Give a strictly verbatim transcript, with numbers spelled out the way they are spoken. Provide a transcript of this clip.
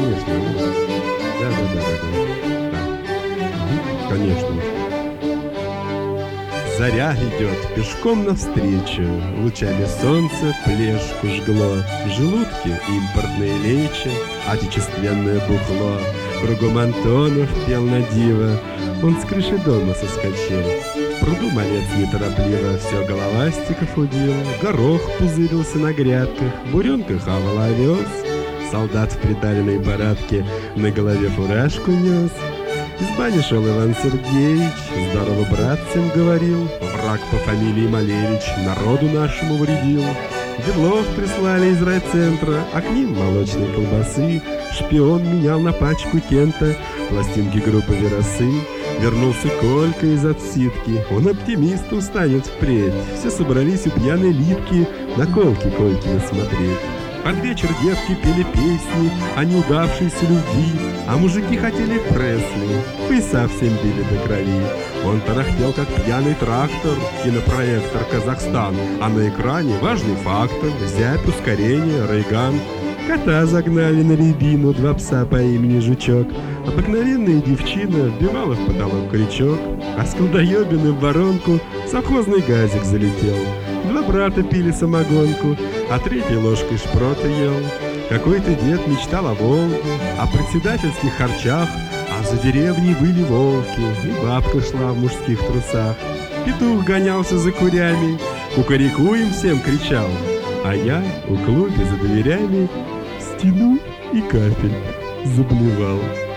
конечно. Да-да-да-да-да. Да. Конечно. Заря идет пешком навстречу, лучами солнца плешку жгло. В желудке импортные лечи, отечественное бухло. Кругом Антонов пел на диво, он с крыши дома соскочил. В пруду малец неторопливо все головастиков удил. Горох пузырился на грядках, буренка хавала овес. Солдат в придавленной баратке на голове фуражку нес. Из бани шел Иван Сергеевич, здорово, братцем говорил. Враг по фамилии Малевич народу нашему вредил. Дедлов прислали из райцентра, а к ним молочные колбасы. Шпион менял на пачку Кента пластинки группы Веросы. Вернулся Колька из отсидки, он оптимистом станет впредь. Все собрались у пьяной Литки на колки Колькины смотреть. Под вечер девки пели песни о неудавшейся любви, а мужики хотели Пресли, пояса всем били до крови. Он тарахтел, как пьяный трактор, кинопроектор «Казахстан», а на экране важный фактор, зябь, ускорение, Рейган. Кота загнали на рябину, два пса по имени Жучок. Обыкновенная девчина вбивала в потолок крючок, а с колдоебины в воронку совхозный газик залетел. Два брата пили самогонку, а третьей ложкой шпрота ел. Какой-то дед мечтал о Волге, о председательских харчах, а за деревней выли волки, и бабка шла в мужских трусах. Петух гонялся за курями, кукареку им всем кричал, а я у клубе за дверями стену и капель заблевал.